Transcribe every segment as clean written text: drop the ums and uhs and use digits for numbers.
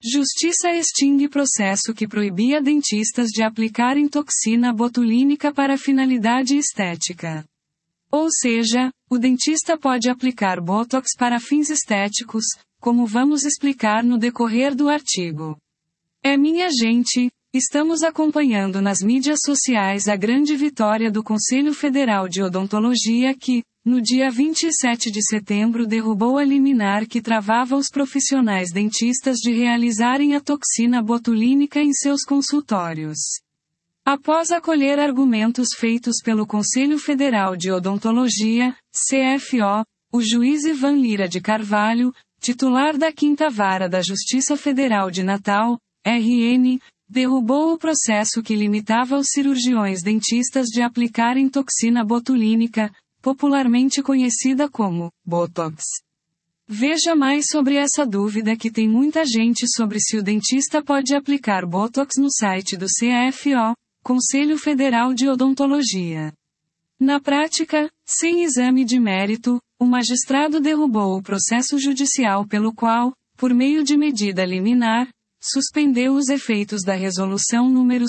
Justiça extingue processo que proibia dentistas de aplicarem toxina botulínica para finalidade estética. Ou seja, o dentista pode aplicar Botox para fins estéticos, como vamos explicar no decorrer do artigo. Minha gente, estamos acompanhando nas mídias sociais a grande vitória do Conselho Federal de Odontologia que, no dia 27 de setembro, derrubou a liminar que travava os profissionais dentistas de realizarem a toxina botulínica em seus consultórios. Após acolher argumentos feitos pelo Conselho Federal de Odontologia, CFO, o juiz Ivan Lira de Carvalho, titular da 5ª Vara da Justiça Federal de Natal, RN, derrubou o processo que limitava os cirurgiões dentistas de aplicarem toxina botulínica, popularmente conhecida como Botox. Veja mais sobre essa dúvida que tem muita gente sobre se o dentista pode aplicar Botox no site do CFO, Conselho Federal de Odontologia. Na prática, sem exame de mérito, o magistrado derrubou o processo judicial pelo qual, por meio de medida liminar, suspendeu os efeitos da Resolução número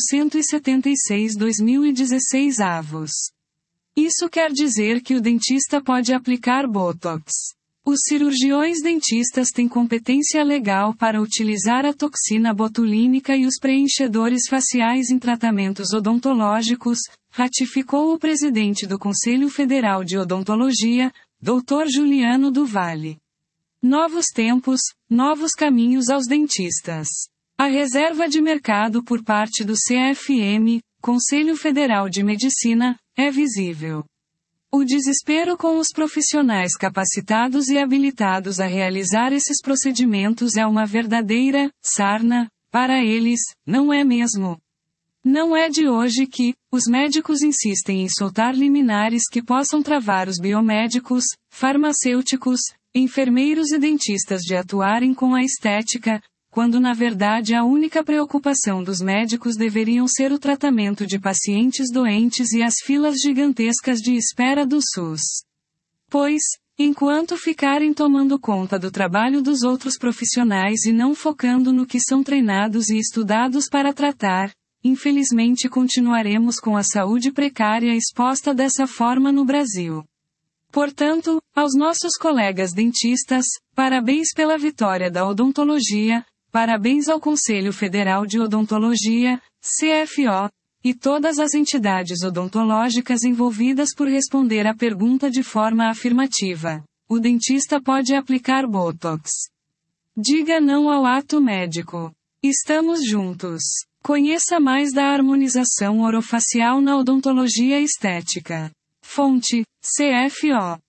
176/2016 avos. Isso quer dizer que o dentista pode aplicar Botox. Os cirurgiões dentistas têm competência legal para utilizar a toxina botulínica e os preenchedores faciais em tratamentos odontológicos, ratificou o presidente do Conselho Federal de Odontologia, Dr. Juliano do Vale. Novos tempos, novos caminhos aos dentistas. A reserva de mercado por parte do CFM, Conselho Federal de Medicina, é visível. O desespero com os profissionais capacitados e habilitados a realizar esses procedimentos é uma verdadeira sarna para eles, não é mesmo? Não é de hoje que os médicos insistem em soltar liminares que possam travar os biomédicos, farmacêuticos, enfermeiros e dentistas de atuarem com a estética, quando na verdade a única preocupação dos médicos deveriam ser o tratamento de pacientes doentes e as filas gigantescas de espera do SUS. Pois, enquanto ficarem tomando conta do trabalho dos outros profissionais e não focando no que são treinados e estudados para tratar, infelizmente continuaremos com a saúde precária exposta dessa forma no Brasil. Portanto, aos nossos colegas dentistas, parabéns pela vitória da odontologia, parabéns ao Conselho Federal de Odontologia, CFO, e todas as entidades odontológicas envolvidas por responder à pergunta de forma afirmativa. O dentista pode aplicar Botox. Diga não ao ato médico. Estamos juntos. Conheça mais da harmonização orofacial na odontologia estética. Fonte: CFO.